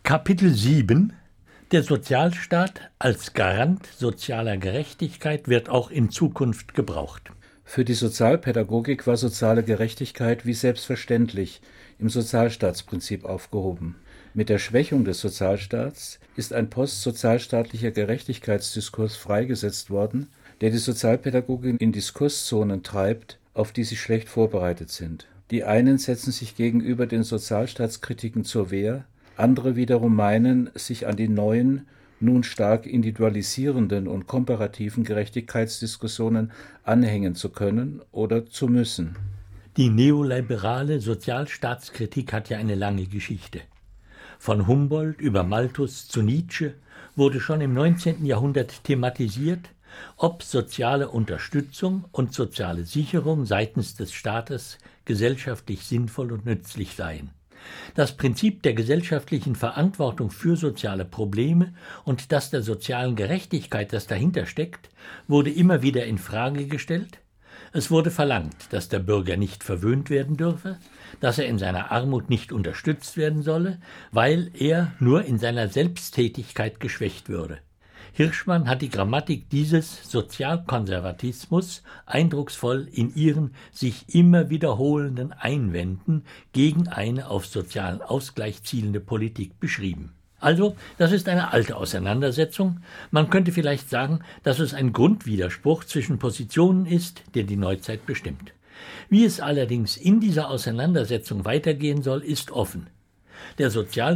Kapitel 7 Der Sozialstaat als Garant sozialer Gerechtigkeit wird auch in Zukunft gebraucht. Für die Sozialpädagogik war soziale Gerechtigkeit wie selbstverständlich im Sozialstaatsprinzip aufgehoben. Mit der Schwächung des Sozialstaats ist ein postsozialstaatlicher Gerechtigkeitsdiskurs freigesetzt worden, der die Sozialpädagogik in Diskurszonen treibt, auf die sie schlecht vorbereitet sind. Die einen setzen sich gegenüber den Sozialstaatskritiken zur Wehr, andere wiederum meinen, sich an die neuen, nun stark individualisierenden und komparativen Gerechtigkeitsdiskussionen anhängen zu können oder zu müssen. Die neoliberale Sozialstaatskritik hat ja eine lange Geschichte. Von Humboldt über Malthus zu Nietzsche wurde schon im 19. Jahrhundert thematisiert, ob soziale Unterstützung und soziale Sicherung seitens des Staates gesellschaftlich sinnvoll und nützlich seien. Das Prinzip der gesellschaftlichen Verantwortung für soziale Probleme und das der sozialen Gerechtigkeit, das dahinter steckt, wurde immer wieder in Frage gestellt. Es wurde verlangt, dass der Bürger nicht verwöhnt werden dürfe, dass er in seiner Armut nicht unterstützt werden solle, weil er nur in seiner Selbsttätigkeit geschwächt würde. Hirschman hat die Grammatik dieses Sozialkonservatismus eindrucksvoll in ihren sich immer wiederholenden Einwänden gegen eine auf sozialen Ausgleich zielende Politik beschrieben. Also, das ist eine alte Auseinandersetzung. Man könnte vielleicht sagen, dass es ein Grundwiderspruch zwischen Positionen ist, der die Neuzeit bestimmt. Wie es allerdings in dieser Auseinandersetzung weitergehen soll, ist offen. Der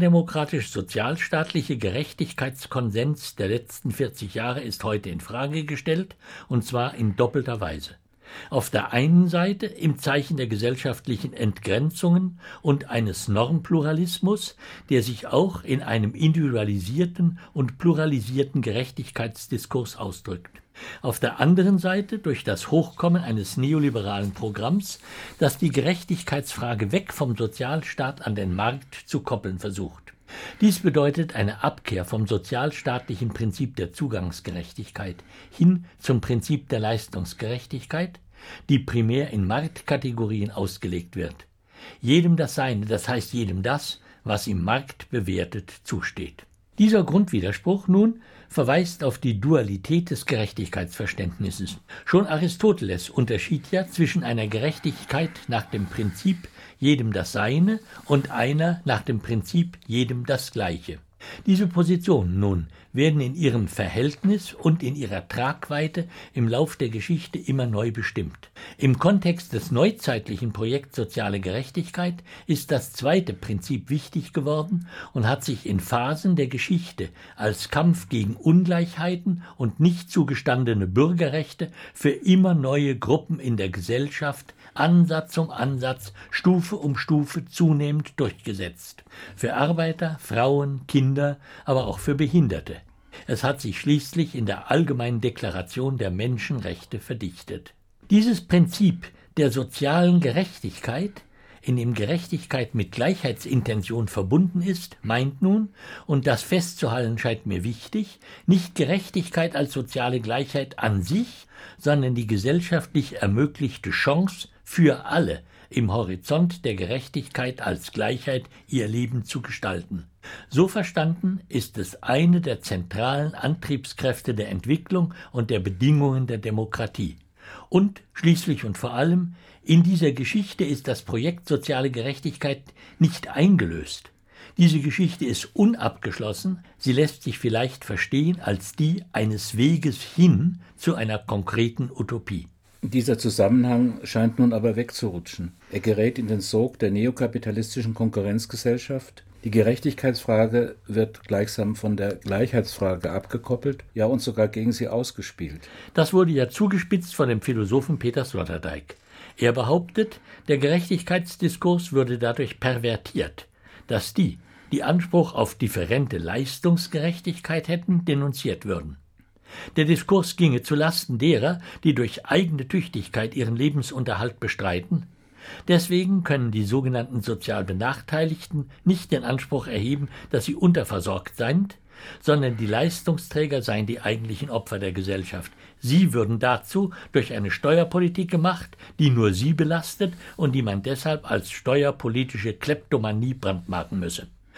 sozialdemokratisch-sozialstaatliche Gerechtigkeitskonsens der letzten 40 Jahre ist heute in Frage gestellt, und zwar in doppelter Weise. Auf der einen Seite im Zeichen der gesellschaftlichen Entgrenzungen und eines Normpluralismus, der sich auch in einem individualisierten und pluralisierten Gerechtigkeitsdiskurs ausdrückt. Auf der anderen Seite durch das Hochkommen eines neoliberalen Programms, das die Gerechtigkeitsfrage weg vom Sozialstaat an den Markt zu koppeln versucht. Dies bedeutet eine Abkehr vom sozialstaatlichen Prinzip der Zugangsgerechtigkeit hin zum Prinzip der Leistungsgerechtigkeit, die primär in Marktkategorien ausgelegt wird. Jedem das Seine, das heißt jedem das, was im Markt bewertet, zusteht. Dieser Grundwiderspruch nun verweist auf die Dualität des Gerechtigkeitsverständnisses. Schon Aristoteles unterschied ja zwischen einer Gerechtigkeit nach dem Prinzip jedem das Seine und einer nach dem Prinzip jedem das Gleiche. Diese Positionen nun werden in ihrem Verhältnis und in ihrer Tragweite im Lauf der Geschichte immer neu bestimmt. Im Kontext des neuzeitlichen Projekts Soziale Gerechtigkeit ist das zweite Prinzip wichtig geworden und hat sich in Phasen der Geschichte als Kampf gegen Ungleichheiten und nicht zugestandene Bürgerrechte für immer neue Gruppen in der Gesellschaft Ansatz um Ansatz, Stufe um Stufe zunehmend durchgesetzt. Für Arbeiter, Frauen, Kinder, aber auch für Behinderte. Es hat sich schließlich in der Allgemeinen Deklaration der Menschenrechte verdichtet. Dieses Prinzip der sozialen Gerechtigkeit, in dem Gerechtigkeit mit Gleichheitsintention verbunden ist, meint nun, und das festzuhalten scheint mir wichtig, nicht Gerechtigkeit als soziale Gleichheit an sich, sondern die gesellschaftlich ermöglichte Chance für alle, im Horizont der Gerechtigkeit als Gleichheit ihr Leben zu gestalten. So verstanden ist es eine der zentralen Antriebskräfte der Entwicklung und der Bedingungen der Demokratie. Und schließlich und vor allem, in dieser Geschichte ist das Projekt Soziale Gerechtigkeit nicht eingelöst. Diese Geschichte ist unabgeschlossen, sie lässt sich vielleicht verstehen als die eines Weges hin zu einer konkreten Utopie. Dieser Zusammenhang scheint nun aber wegzurutschen. Er gerät in den Sog der neokapitalistischen Konkurrenzgesellschaft. Die Gerechtigkeitsfrage wird gleichsam von der Gleichheitsfrage abgekoppelt, ja und sogar gegen sie ausgespielt. Das wurde ja zugespitzt von dem Philosophen Peter Sloterdijk. Er behauptet, der Gerechtigkeitsdiskurs würde dadurch pervertiert, dass die Anspruch auf differente Leistungsgerechtigkeit hätten, denunziert würden. Der Diskurs ginge zu Lasten derer, die durch eigene Tüchtigkeit ihren Lebensunterhalt bestreiten. Deswegen können die sogenannten sozial Benachteiligten nicht den Anspruch erheben, dass sie unterversorgt seien, sondern die Leistungsträger seien die eigentlichen Opfer der Gesellschaft. Sie würden dazu durch eine Steuerpolitik gemacht, die nur sie belastet und die man deshalb als steuerpolitische Kleptomanie brandmarken müsse.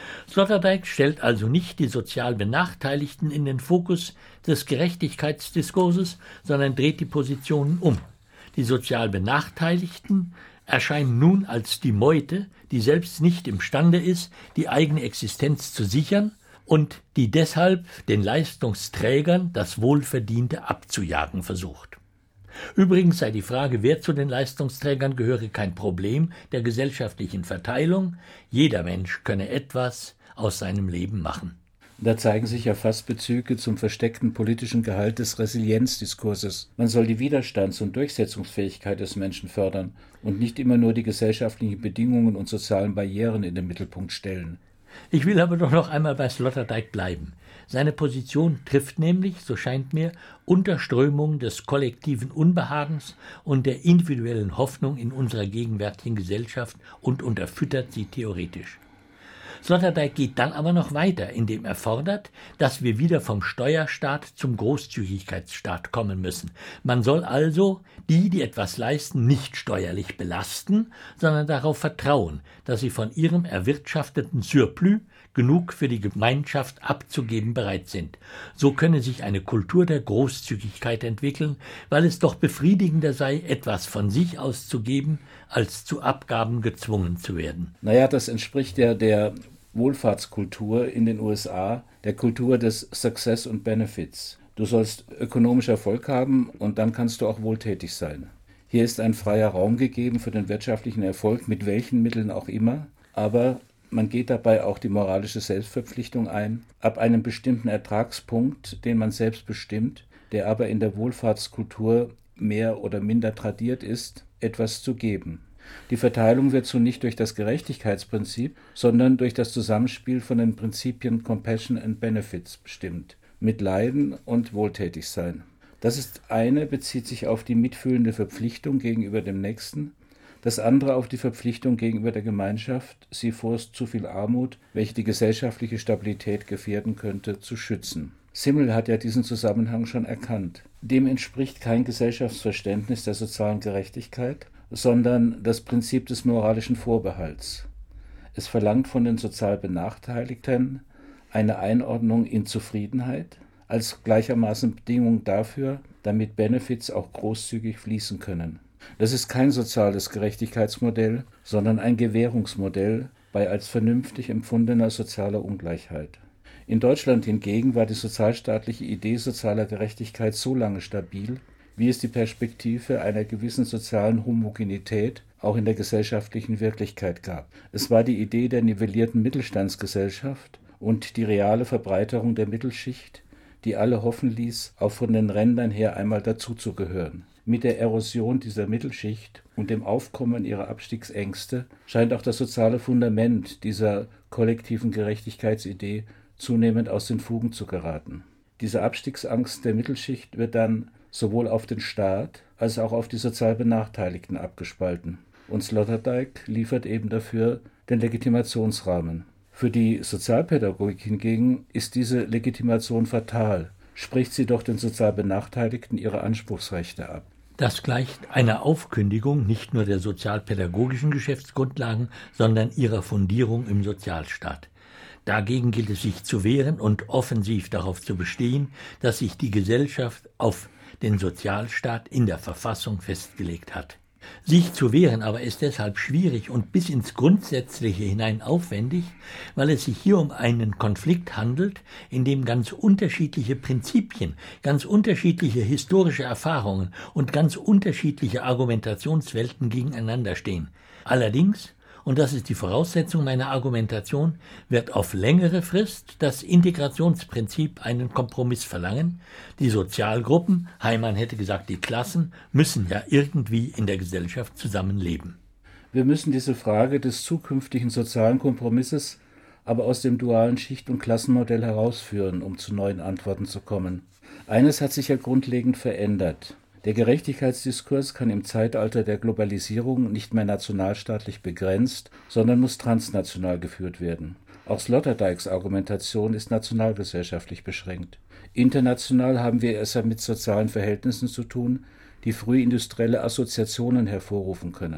Sloterdijk stellt also nicht die sozial Benachteiligten in den Fokus des Gerechtigkeitsdiskurses, sondern dreht die Positionen um. Die sozial Benachteiligten erscheinen nun als die Meute, die selbst nicht imstande ist, die eigene Existenz zu sichern und die deshalb den Leistungsträgern das Wohlverdiente abzujagen versucht. Übrigens sei die Frage, wer zu den Leistungsträgern gehöre, kein Problem der gesellschaftlichen Verteilung. Jeder Mensch könne etwas aus seinem Leben machen. Da zeigen sich ja fast Bezüge zum versteckten politischen Gehalt des Resilienzdiskurses. Man soll die Widerstands- und Durchsetzungsfähigkeit des Menschen fördern und nicht immer nur die gesellschaftlichen Bedingungen und sozialen Barrieren in den Mittelpunkt stellen. Ich will aber doch noch einmal bei Sloterdijk bleiben. Seine Position trifft nämlich, so scheint mir, Unterströmungen des kollektiven Unbehagens und der individuellen Hoffnung in unserer gegenwärtigen Gesellschaft und unterfüttert sie theoretisch. Sloterdijk geht dann aber noch weiter, indem er fordert, dass wir wieder vom Steuerstaat zum Großzügigkeitsstaat kommen müssen. Man soll also die etwas leisten, nicht steuerlich belasten, sondern darauf vertrauen, dass sie von ihrem erwirtschafteten Surplus genug für die Gemeinschaft abzugeben bereit sind. So könne sich eine Kultur der Großzügigkeit entwickeln, weil es doch befriedigender sei, etwas von sich auszugeben, als zu Abgaben gezwungen zu werden. Naja, das entspricht ja der Wohlfahrtskultur in den USA, der Kultur des Success und Benefits. Du sollst ökonomisch Erfolg haben und dann kannst du auch wohltätig sein. Hier ist ein freier Raum gegeben für den wirtschaftlichen Erfolg, mit welchen Mitteln auch immer, aber man geht dabei auch die moralische Selbstverpflichtung ein, ab einem bestimmten Ertragspunkt, den man selbst bestimmt, der aber in der Wohlfahrtskultur mehr oder minder tradiert ist, etwas zu geben. Die Verteilung wird so nicht durch das Gerechtigkeitsprinzip, sondern durch das Zusammenspiel von den Prinzipien Compassion and Benefits bestimmt, Mitleiden und Wohltätigsein. Das eine bezieht sich auf die mitfühlende Verpflichtung gegenüber dem Nächsten, das andere auf die Verpflichtung gegenüber der Gemeinschaft, sie vor zu viel Armut, welche die gesellschaftliche Stabilität gefährden könnte, zu schützen. Simmel hat ja diesen Zusammenhang schon erkannt. Dem entspricht kein Gesellschaftsverständnis der sozialen Gerechtigkeit, sondern das Prinzip des moralischen Vorbehalts. Es verlangt von den sozial Benachteiligten eine Einordnung in Zufriedenheit als gleichermaßen Bedingung dafür, damit Benefits auch großzügig fließen können. Das ist kein soziales Gerechtigkeitsmodell, sondern ein Gewährungsmodell bei als vernünftig empfundener sozialer Ungleichheit. In Deutschland hingegen war die sozialstaatliche Idee sozialer Gerechtigkeit so lange stabil, wie es die Perspektive einer gewissen sozialen Homogenität auch in der gesellschaftlichen Wirklichkeit gab. Es war die Idee der nivellierten Mittelstandsgesellschaft und die reale Verbreiterung der Mittelschicht, die alle hoffen ließ, auch von den Rändern her einmal dazuzugehören. Mit der Erosion dieser Mittelschicht und dem Aufkommen ihrer Abstiegsängste scheint auch das soziale Fundament dieser kollektiven Gerechtigkeitsidee zunehmend aus den Fugen zu geraten. Diese Abstiegsangst der Mittelschicht wird dann sowohl auf den Staat als auch auf die sozial Benachteiligten abgespalten. Und Sloterdijk liefert eben dafür den Legitimationsrahmen. Für die Sozialpädagogik hingegen ist diese Legitimation fatal. Spricht sie doch den sozial Benachteiligten ihre Anspruchsrechte ab. Das gleicht einer Aufkündigung nicht nur der sozialpädagogischen Geschäftsgrundlagen, sondern ihrer Fundierung im Sozialstaat. Dagegen gilt es sich zu wehren und offensiv darauf zu bestehen, dass sich die Gesellschaft auf den Sozialstaat in der Verfassung festgelegt hat. Sich zu wehren aber ist deshalb schwierig und bis ins Grundsätzliche hinein aufwendig, weil es sich hier um einen Konflikt handelt, in dem ganz unterschiedliche Prinzipien, ganz unterschiedliche historische Erfahrungen und ganz unterschiedliche Argumentationswelten gegeneinander stehen. Allerdings, und das ist die Voraussetzung meiner Argumentation, wird auf längere Frist das Integrationsprinzip einen Kompromiss verlangen. Die Sozialgruppen, Heimann hätte gesagt die Klassen, müssen ja irgendwie in der Gesellschaft zusammenleben. Wir müssen diese Frage des zukünftigen sozialen Kompromisses aber aus dem dualen Schicht- und Klassenmodell herausführen, um zu neuen Antworten zu kommen. Eines hat sich ja grundlegend verändert. Der Gerechtigkeitsdiskurs kann im Zeitalter der Globalisierung nicht mehr nationalstaatlich begrenzt, sondern muss transnational geführt werden. Auch Sloterdijks Argumentation ist nationalgesellschaftlich beschränkt. International haben wir es ja mit sozialen Verhältnissen zu tun, die frühindustrielle Assoziationen hervorrufen können.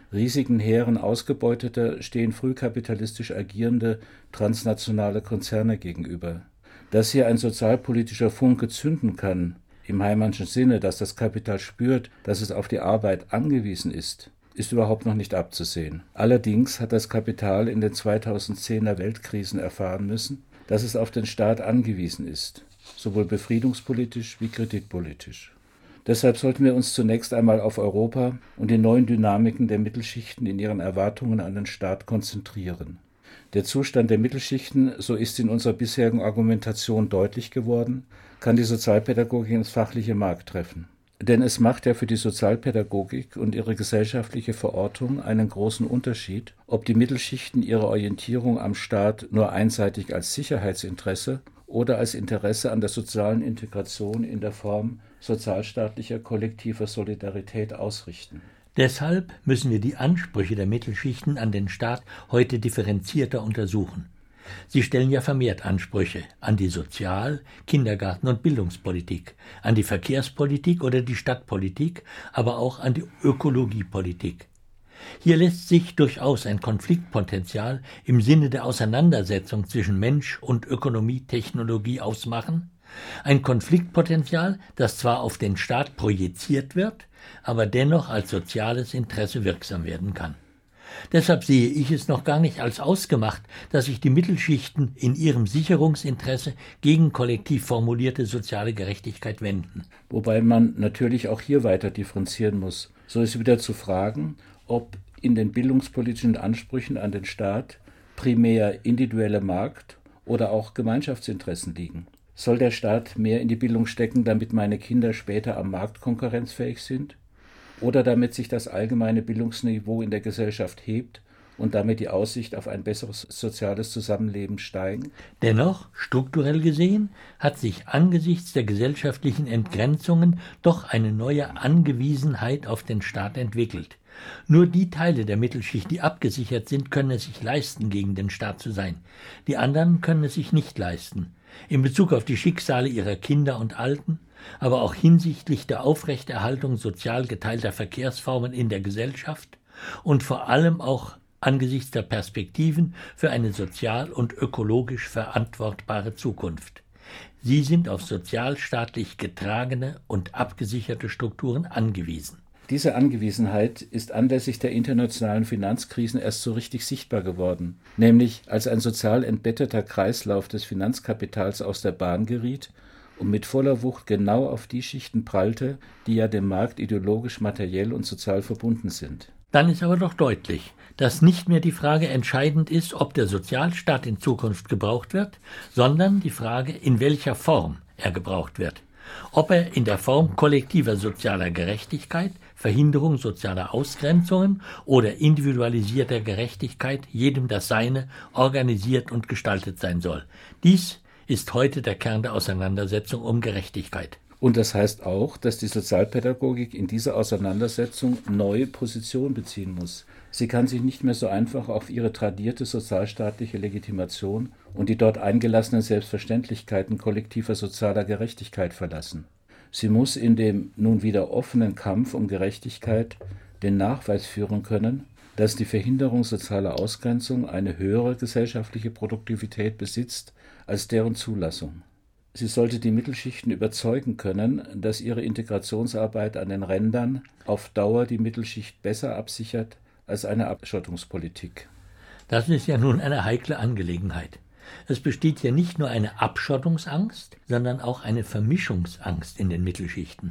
riesigen Heeren Ausgebeuteter stehen frühkapitalistisch agierende transnationale Konzerne gegenüber. Dass hier ein sozialpolitischer Funke zünden kann, im Heimannschen Sinne, dass das Kapital spürt, dass es auf die Arbeit angewiesen ist überhaupt noch nicht abzusehen. Allerdings hat das Kapital in den 2010er Weltkrisen erfahren müssen, dass es auf den Staat angewiesen ist, sowohl befriedungspolitisch wie kritikpolitisch. Deshalb sollten wir uns zunächst einmal auf Europa und die neuen Dynamiken der Mittelschichten in ihren Erwartungen an den Staat konzentrieren. Der Zustand der Mittelschichten, so ist in unserer bisherigen Argumentation deutlich geworden, kann die Sozialpädagogik ins fachliche Mark treffen. Denn es macht ja für die Sozialpädagogik und ihre gesellschaftliche Verortung einen großen Unterschied, ob die Mittelschichten ihre Orientierung am Staat nur einseitig als Sicherheitsinteresse oder als Interesse an der sozialen Integration in der Form sozialstaatlicher kollektiver Solidarität ausrichten. Deshalb müssen wir die Ansprüche der Mittelschichten an den Staat heute differenzierter untersuchen. Sie stellen ja vermehrt Ansprüche an die Sozial-, Kindergarten- und Bildungspolitik, an die Verkehrspolitik oder die Stadtpolitik, aber auch an die Ökologiepolitik. Hier lässt sich durchaus ein Konfliktpotenzial im Sinne der Auseinandersetzung zwischen Mensch und Ökonomie, Technologie ausmachen, ein Konfliktpotenzial, das zwar auf den Staat projiziert wird, aber dennoch als soziales Interesse wirksam werden kann. Deshalb sehe ich es noch gar nicht als ausgemacht, dass sich die Mittelschichten in ihrem Sicherungsinteresse gegen kollektiv formulierte soziale Gerechtigkeit wenden. Wobei man natürlich auch hier weiter differenzieren muss. So ist wieder zu fragen, ob in den bildungspolitischen Ansprüchen an den Staat primär individuelle Markt- oder auch Gemeinschaftsinteressen liegen. Soll der Staat mehr in die Bildung stecken, damit meine Kinder später am Markt konkurrenzfähig sind? Oder damit sich das allgemeine Bildungsniveau in der Gesellschaft hebt und damit die Aussicht auf ein besseres soziales Zusammenleben steigen? Dennoch, strukturell gesehen, hat sich angesichts der gesellschaftlichen Entgrenzungen doch eine neue Angewiesenheit auf den Staat entwickelt. Nur die Teile der Mittelschicht, die abgesichert sind, können es sich leisten, gegen den Staat zu sein. Die anderen können es sich nicht leisten. In Bezug auf die Schicksale ihrer Kinder und Alten, aber auch hinsichtlich der Aufrechterhaltung sozial geteilter Verkehrsformen in der Gesellschaft und vor allem auch angesichts der Perspektiven für eine sozial und ökologisch verantwortbare Zukunft. Sie sind auf sozialstaatlich getragene und abgesicherte Strukturen angewiesen. Diese Angewiesenheit ist anlässlich der internationalen Finanzkrisen erst so richtig sichtbar geworden, nämlich als ein sozial entbetteter Kreislauf des Finanzkapitals aus der Bahn geriet und mit voller Wucht genau auf die Schichten prallte, die ja dem Markt ideologisch, materiell und sozial verbunden sind. Dann ist aber doch deutlich, dass nicht mehr die Frage entscheidend ist, ob der Sozialstaat in Zukunft gebraucht wird, sondern die Frage, in welcher Form er gebraucht wird. Ob er in der Form kollektiver sozialer Gerechtigkeit, Verhinderung sozialer Ausgrenzungen oder individualisierter Gerechtigkeit, jedem das Seine, organisiert und gestaltet sein soll. Dies ist heute der Kern der Auseinandersetzung um Gerechtigkeit. Und das heißt auch, dass die Sozialpädagogik in dieser Auseinandersetzung neue Position beziehen muss. Sie kann sich nicht mehr so einfach auf ihre tradierte sozialstaatliche Legitimation und die dort eingelassenen Selbstverständlichkeiten kollektiver sozialer Gerechtigkeit verlassen. Sie muss in dem nun wieder offenen Kampf um Gerechtigkeit den Nachweis führen können, dass die Verhinderung sozialer Ausgrenzung eine höhere gesellschaftliche Produktivität besitzt als deren Zulassung. Sie sollte die Mittelschichten überzeugen können, dass ihre Integrationsarbeit an den Rändern auf Dauer die Mittelschicht besser absichert als eine Abschottungspolitik. Das ist ja nun eine heikle Angelegenheit. Es besteht ja nicht nur eine Abschottungsangst, sondern auch eine Vermischungsangst in den Mittelschichten.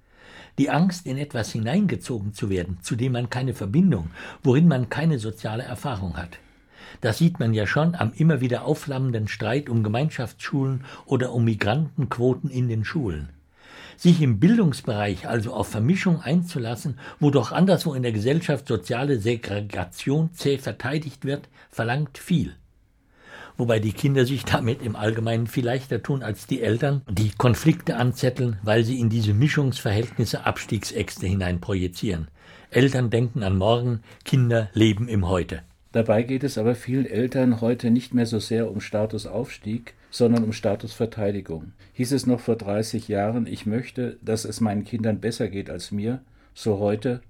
Die Angst, in etwas hineingezogen zu werden, zu dem man keine Verbindung, worin man keine soziale Erfahrung hat. Das sieht man ja schon am immer wieder aufflammenden Streit um Gemeinschaftsschulen oder um Migrantenquoten in den Schulen. Sich im Bildungsbereich also auf Vermischung einzulassen, wo doch anderswo in der Gesellschaft soziale Segregation zäh verteidigt wird, verlangt viel. Wobei die Kinder sich damit im Allgemeinen viel leichter tun als die Eltern, die Konflikte anzetteln, weil sie in diese Mischungsverhältnisse Abstiegsäxte hineinprojizieren. Eltern denken an morgen, Kinder leben im Heute. Dabei geht es aber vielen Eltern heute nicht mehr so sehr um Statusaufstieg, sondern um Statusverteidigung. Hieß es noch vor 30 Jahren, ich möchte, dass es meinen Kindern besser geht als mir, so heute,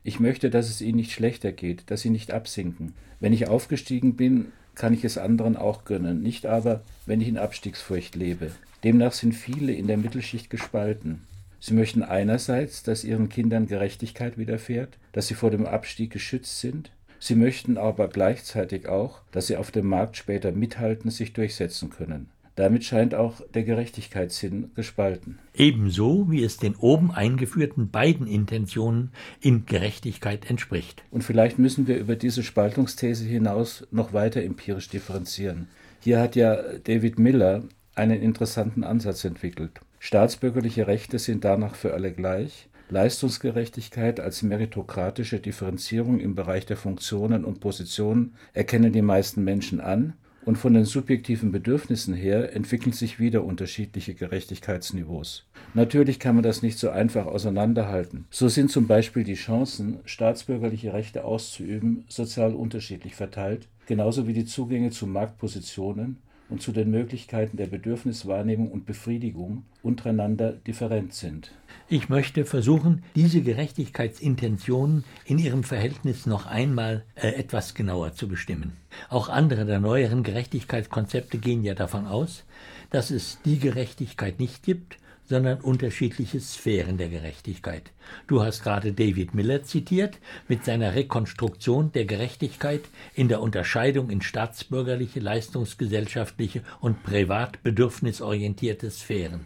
Ich möchte, dass es ihnen nicht schlechter geht, dass sie nicht absinken. Wenn ich aufgestiegen bin, kann ich es anderen auch gönnen, nicht aber, wenn ich in Abstiegsfurcht lebe. Demnach sind viele in der Mittelschicht gespalten. Sie möchten einerseits, dass ihren Kindern Gerechtigkeit widerfährt, dass sie vor dem Abstieg geschützt sind. Sie möchten aber gleichzeitig auch, dass sie auf dem Markt später mithalten, sich durchsetzen können. Damit scheint auch der Gerechtigkeitssinn gespalten. Ebenso wie es den oben eingeführten beiden Intentionen in Gerechtigkeit entspricht. Und vielleicht müssen wir über diese Spaltungsthese hinaus noch weiter empirisch differenzieren. Hier hat ja David Miller einen interessanten Ansatz entwickelt. Staatsbürgerliche Rechte sind danach für alle gleich. Leistungsgerechtigkeit als meritokratische Differenzierung im Bereich der Funktionen und Positionen erkennen die meisten Menschen an. Und von den subjektiven Bedürfnissen her entwickeln sich wieder unterschiedliche Gerechtigkeitsniveaus. Natürlich kann man das nicht so einfach auseinanderhalten. So sind zum Beispiel die Chancen, staatsbürgerliche Rechte auszuüben, sozial unterschiedlich verteilt, genauso wie die Zugänge zu Marktpositionen und zu den Möglichkeiten der Bedürfniswahrnehmung und Befriedigung untereinander different sind. Ich möchte versuchen, diese Gerechtigkeitsintentionen in ihrem Verhältnis noch einmal etwas genauer zu bestimmen. Auch andere der neueren Gerechtigkeitskonzepte gehen ja davon aus, dass es die Gerechtigkeit nicht gibt, sondern unterschiedliche Sphären der Gerechtigkeit. Du hast gerade David Miller zitiert mit seiner Rekonstruktion der Gerechtigkeit in der Unterscheidung in staatsbürgerliche, leistungsgesellschaftliche und privat bedürfnisorientierte Sphären.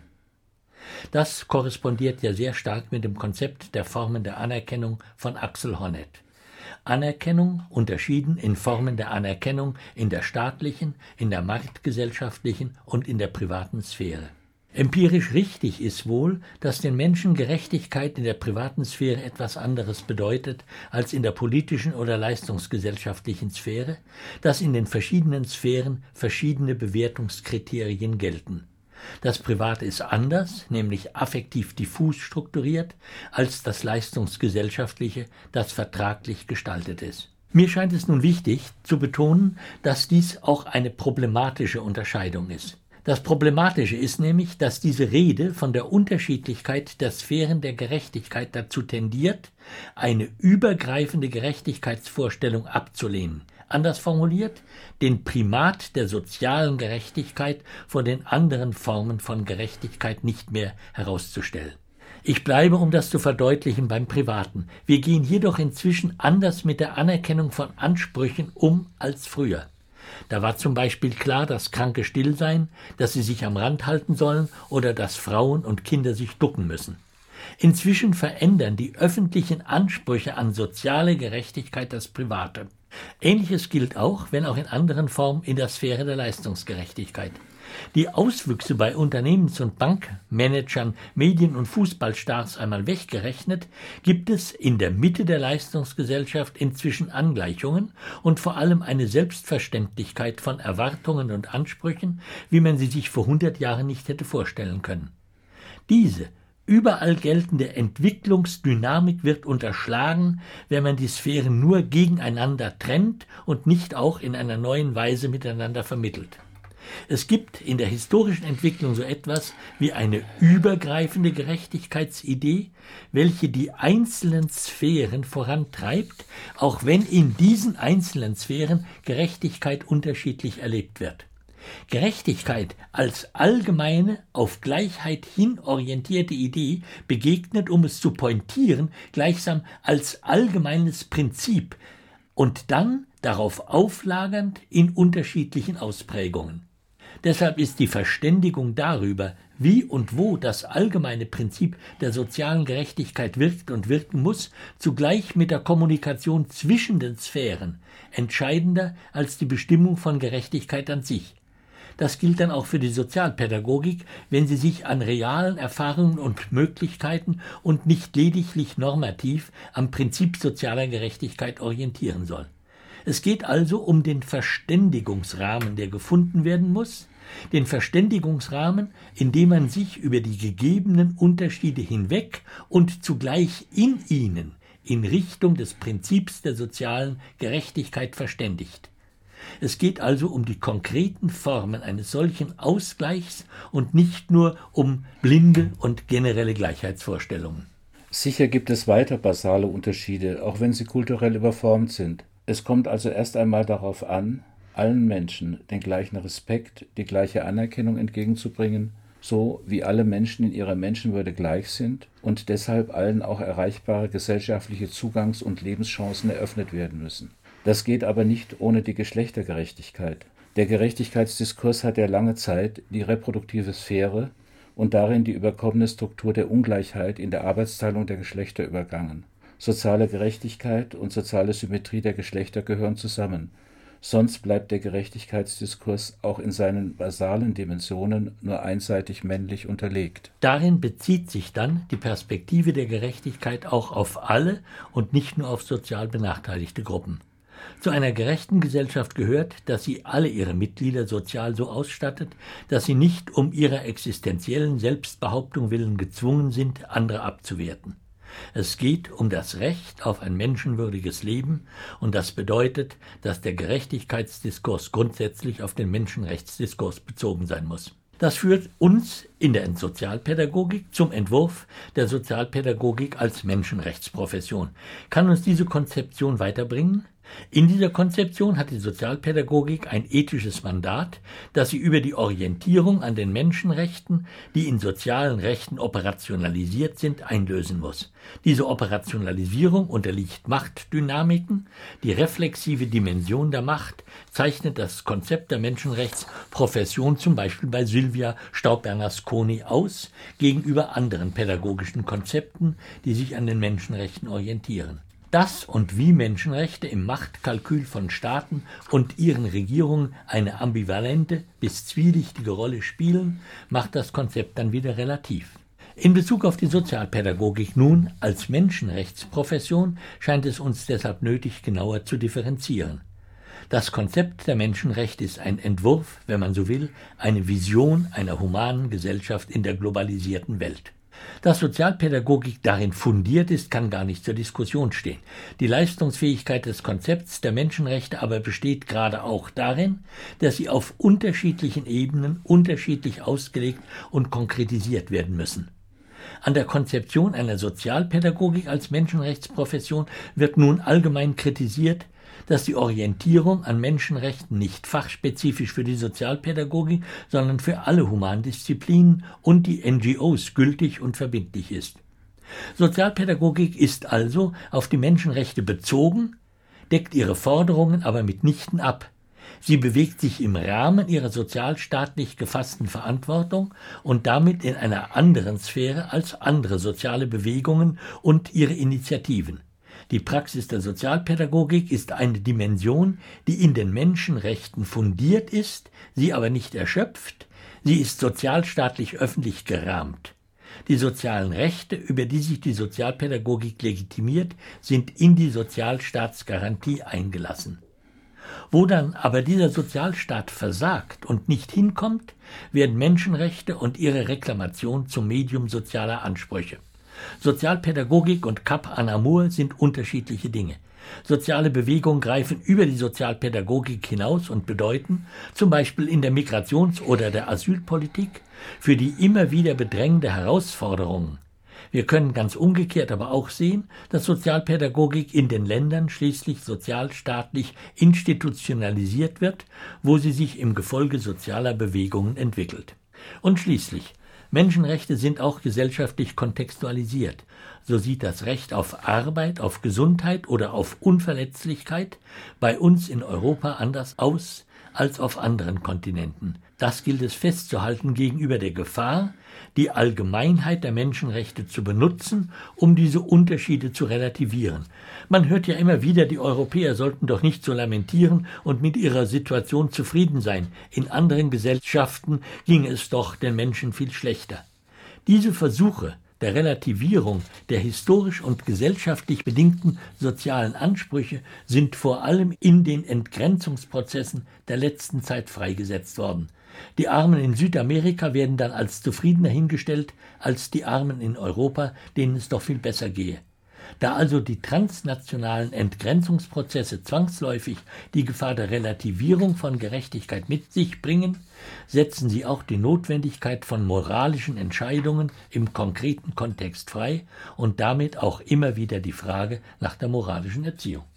Das korrespondiert ja sehr stark mit dem Konzept der Formen der Anerkennung von Axel Honneth. Anerkennung unterschieden in Formen der Anerkennung in der staatlichen, in der marktgesellschaftlichen und in der privaten Sphäre. Empirisch richtig ist wohl, dass den Menschen Gerechtigkeit in der privaten Sphäre etwas anderes bedeutet als in der politischen oder leistungsgesellschaftlichen Sphäre, dass in den verschiedenen Sphären verschiedene Bewertungskriterien gelten. Das Private ist anders, nämlich affektiv diffus strukturiert, als das Leistungsgesellschaftliche, das vertraglich gestaltet ist. Mir scheint es nun wichtig zu betonen, dass dies auch eine problematische Unterscheidung ist. Das Problematische ist nämlich, dass diese Rede von der Unterschiedlichkeit der Sphären der Gerechtigkeit dazu tendiert, eine übergreifende Gerechtigkeitsvorstellung abzulehnen. Anders formuliert, den Primat der sozialen Gerechtigkeit vor den anderen Formen von Gerechtigkeit nicht mehr herauszustellen. Ich bleibe, um das zu verdeutlichen, beim Privaten. Wir gehen jedoch inzwischen anders mit der Anerkennung von Ansprüchen um als früher. Da war zum Beispiel klar, dass Kranke still seien, dass sie sich am Rand halten sollen oder dass Frauen und Kinder sich ducken müssen. Inzwischen verändern die öffentlichen Ansprüche an soziale Gerechtigkeit das Private. Ähnliches gilt auch, wenn auch in anderen Formen, in der Sphäre der Leistungsgerechtigkeit. Die Auswüchse bei Unternehmens- und Bankmanagern, Medien- und Fußballstars einmal weggerechnet, gibt es in der Mitte der Leistungsgesellschaft inzwischen Angleichungen und vor allem eine Selbstverständlichkeit von Erwartungen und Ansprüchen, wie man sie sich vor 100 Jahren nicht hätte vorstellen können. Diese überall geltende Entwicklungsdynamik wird unterschlagen, wenn man die Sphären nur gegeneinander trennt und nicht auch in einer neuen Weise miteinander vermittelt. Es gibt in der historischen Entwicklung so etwas wie eine übergreifende Gerechtigkeitsidee, welche die einzelnen Sphären vorantreibt, auch wenn in diesen einzelnen Sphären Gerechtigkeit unterschiedlich erlebt wird. Gerechtigkeit als allgemeine, auf Gleichheit hin orientierte Idee begegnet, um es zu pointieren, gleichsam als allgemeines Prinzip und dann darauf auflagernd in unterschiedlichen Ausprägungen. Deshalb ist die Verständigung darüber, wie und wo das allgemeine Prinzip der sozialen Gerechtigkeit wirkt und wirken muss, zugleich mit der Kommunikation zwischen den Sphären entscheidender als die Bestimmung von Gerechtigkeit an sich. Das gilt dann auch für die Sozialpädagogik, wenn sie sich an realen Erfahrungen und Möglichkeiten und nicht lediglich normativ am Prinzip sozialer Gerechtigkeit orientieren soll. Es geht also um den Verständigungsrahmen, der gefunden werden muss, den Verständigungsrahmen, in dem man sich über die gegebenen Unterschiede hinweg und zugleich in ihnen in Richtung des Prinzips der sozialen Gerechtigkeit verständigt. Es geht also um die konkreten Formen eines solchen Ausgleichs und nicht nur um blinde und generelle Gleichheitsvorstellungen. Sicher gibt es weiter basale Unterschiede, auch wenn sie kulturell überformt sind. Es kommt also erst einmal darauf an, allen Menschen den gleichen Respekt, die gleiche Anerkennung entgegenzubringen, so wie alle Menschen in ihrer Menschenwürde gleich sind und deshalb allen auch erreichbare gesellschaftliche Zugangs- und Lebenschancen eröffnet werden müssen. Das geht aber nicht ohne die Geschlechtergerechtigkeit. Der Gerechtigkeitsdiskurs hat ja lange Zeit die reproduktive Sphäre und darin die überkommene Struktur der Ungleichheit in der Arbeitsteilung der Geschlechter übergangen. Soziale Gerechtigkeit und soziale Symmetrie der Geschlechter gehören zusammen. Sonst bleibt der Gerechtigkeitsdiskurs auch in seinen basalen Dimensionen nur einseitig männlich unterlegt. Darin bezieht sich dann die Perspektive der Gerechtigkeit auch auf alle und nicht nur auf sozial benachteiligte Gruppen. Zu einer gerechten Gesellschaft gehört, dass sie alle ihre Mitglieder sozial so ausstattet, dass sie nicht um ihrer existenziellen Selbstbehauptung willen gezwungen sind, andere abzuwerten. Es geht um das Recht auf ein menschenwürdiges Leben, und das bedeutet, dass der Gerechtigkeitsdiskurs grundsätzlich auf den Menschenrechtsdiskurs bezogen sein muss. Das führt uns in der Sozialpädagogik zum Entwurf der Sozialpädagogik als Menschenrechtsprofession. Kann uns diese Konzeption weiterbringen? In dieser Konzeption hat die Sozialpädagogik ein ethisches Mandat, das sie über die Orientierung an den Menschenrechten, die in sozialen Rechten operationalisiert sind, einlösen muss. Diese Operationalisierung unterliegt Machtdynamiken. Die reflexive Dimension der Macht zeichnet das Konzept der Menschenrechtsprofession zum Beispiel bei Sylvia Staub-Bernasconi aus, gegenüber anderen pädagogischen Konzepten, die sich an den Menschenrechten orientieren. Dass und wie Menschenrechte im Machtkalkül von Staaten und ihren Regierungen eine ambivalente bis zwielichtige Rolle spielen, macht das Konzept dann wieder relativ. In Bezug auf die Sozialpädagogik nun als Menschenrechtsprofession scheint es uns deshalb nötig, genauer zu differenzieren. Das Konzept der Menschenrechte ist ein Entwurf, wenn man so will, eine Vision einer humanen Gesellschaft in der globalisierten Welt. Dass Sozialpädagogik darin fundiert ist, kann gar nicht zur Diskussion stehen. Die Leistungsfähigkeit des Konzepts der Menschenrechte aber besteht gerade auch darin, dass sie auf unterschiedlichen Ebenen unterschiedlich ausgelegt und konkretisiert werden müssen. An der Konzeption einer Sozialpädagogik als Menschenrechtsprofession wird nun allgemein kritisiert, dass die Orientierung an Menschenrechten nicht fachspezifisch für die Sozialpädagogik, sondern für alle Humandisziplinen und die NGOs gültig und verbindlich ist. Sozialpädagogik ist also auf die Menschenrechte bezogen, deckt ihre Forderungen aber mitnichten ab. Sie bewegt sich im Rahmen ihrer sozialstaatlich gefassten Verantwortung und damit in einer anderen Sphäre als andere soziale Bewegungen und ihre Initiativen. Die Praxis der Sozialpädagogik ist eine Dimension, die in den Menschenrechten fundiert ist, sie aber nicht erschöpft, sie ist sozialstaatlich öffentlich gerahmt. Die sozialen Rechte, über die sich die Sozialpädagogik legitimiert, sind in die Sozialstaatsgarantie eingelassen. Wo dann aber dieser Sozialstaat versagt und nicht hinkommt, werden Menschenrechte und ihre Reklamation zum Medium sozialer Ansprüche. Sozialpädagogik und Cap en Amour sind unterschiedliche Dinge. Soziale Bewegungen greifen über die Sozialpädagogik hinaus und bedeuten, zum Beispiel in der Migrations- oder der Asylpolitik, für die immer wieder bedrängende Herausforderungen. Wir können ganz umgekehrt aber auch sehen, dass Sozialpädagogik in den Ländern schließlich sozialstaatlich institutionalisiert wird, wo sie sich im Gefolge sozialer Bewegungen entwickelt. Und schließlich, Menschenrechte sind auch gesellschaftlich kontextualisiert. So sieht das Recht auf Arbeit, auf Gesundheit oder auf Unverletzlichkeit bei uns in Europa anders aus als auf anderen Kontinenten. Das gilt es festzuhalten gegenüber der Gefahr, die Allgemeinheit der Menschenrechte zu benutzen, um diese Unterschiede zu relativieren. Man hört ja immer wieder, die Europäer sollten doch nicht so lamentieren und mit ihrer Situation zufrieden sein. In anderen Gesellschaften ging es doch den Menschen viel schlechter. Diese Versuche der Relativierung der historisch und gesellschaftlich bedingten sozialen Ansprüche sind vor allem in den Entgrenzungsprozessen der letzten Zeit freigesetzt worden. Die Armen in Südamerika werden dann als zufriedener hingestellt als die Armen in Europa, denen es doch viel besser gehe. Da also die transnationalen Entgrenzungsprozesse zwangsläufig die Gefahr der Relativierung von Gerechtigkeit mit sich bringen, setzen sie auch die Notwendigkeit von moralischen Entscheidungen im konkreten Kontext frei und damit auch immer wieder die Frage nach der moralischen Erziehung.